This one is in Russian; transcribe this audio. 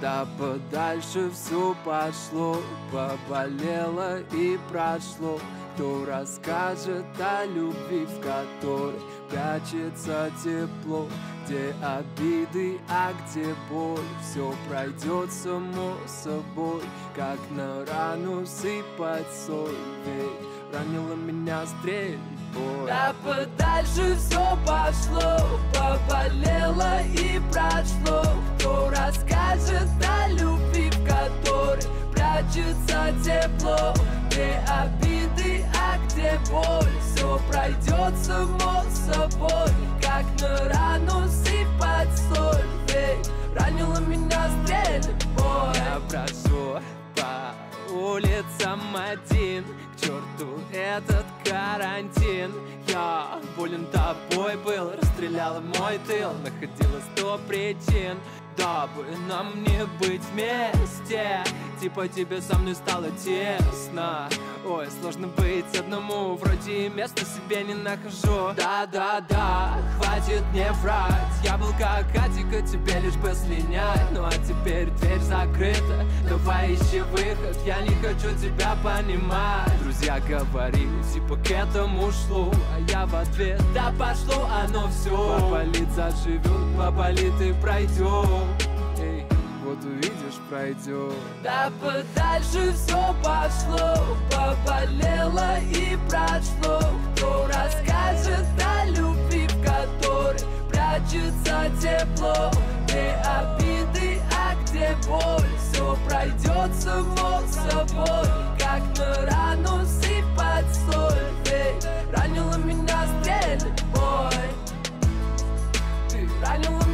Да подальше все пошло, поболело и прошло. Кто расскажет о любви, в которой прячется тепло? Где обиды, а где боль? Все пройдет само собой, как на рану сыпать соль. Ведь ранила меня стрельбой. Да подальше все пошло, поболело и прошло. Кто расскажет о любви, в которой прячется тепло? Где обиды, а где боль? Все пройдет само собой, как на рану сыпать соль. Ведь ранила меня стрельбой. Я брожу по улицам один, к черту этот карантин. Я болен тобой был, расстреляла мой тыл. Находила 100 причин, дабы нам не быть вместе. Типа тебе со мной стало тесно. Ой, сложно быть одному, вроде места себе не нахожу. Да-да-да, хватит мне врать. Я был как Атика, тебе лишь бы слинять. Ну а теперь дверь закрыта, давай ищи выход. Я не хочу тебя понимать. Друзья говорили, типа к этому шло, а я в ответ: да пошло оно все. Поболит, заживет, поболит и пройдет. Эй, вот увидишь, пройдет. Да подальше все пошло, поболело и прошло. Кто расскажет о любви, в которой прячется тепло? Где обиды, а где боль? Все пройдет само собой, как на рану сыпать соль. Ведь ранила меня стрельбой. Ты ранила